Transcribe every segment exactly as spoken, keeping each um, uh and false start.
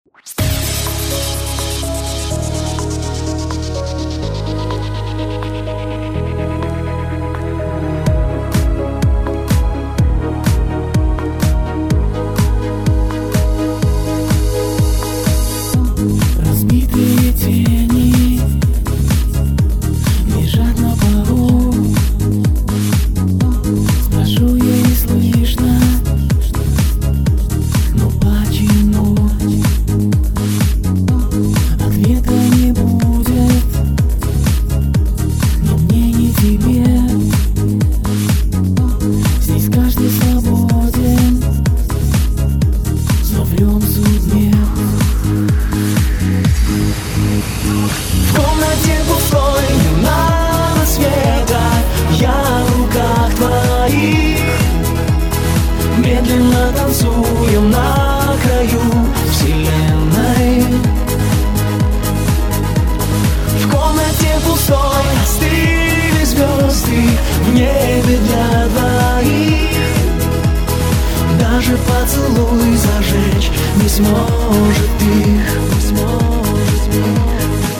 Разбитые тени лежат на полу. Спрошу я, не слышно, но почему? Ответа не будет, ни мне, ни тебе. Здесь каждый свободен, словлем судьбе. В комнате пустой, не надо света, я в руках твоих. Медленно танцуем на краю вселенной. В комнате пустой остыли звезды в небе для двоих. Даже поцелуй зажечь не сможет их, не сможет их.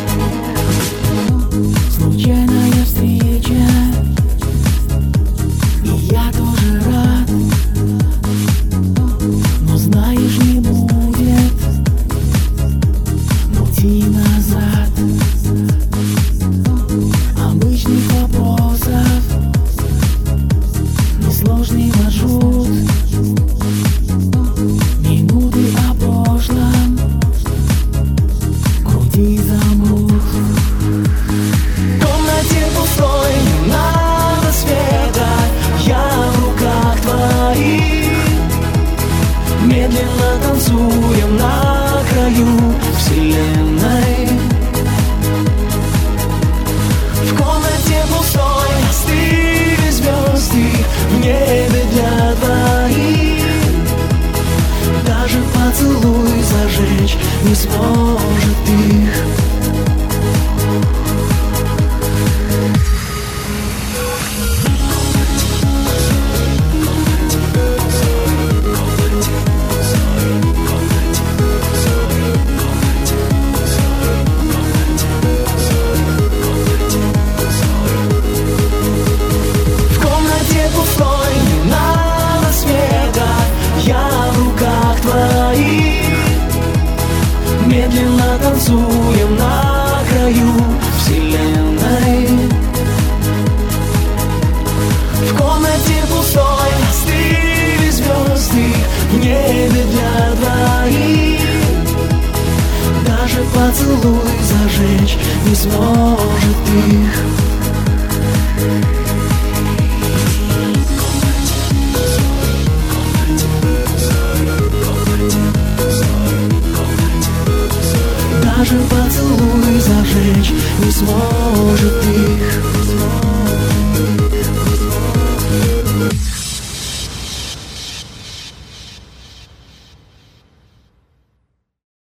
Случайная встреча, и я тоже рад. Но знаешь, не будет пути назад. Обычных вопросов, несложный маршрут. Минуты о прошлом груди замрут. В комнате пустой, не надо света, я в руках твоих. Медленно танцуем на краю вселенной. В комнате пустой остыли звезды в небе для двоих. Даже поцелуй зажечь не сможет их. Медленно танцуем на краю вселенной. В комнате пустой остыли звезды в небе для двоих. Даже поцелуй зажечь не сможет их.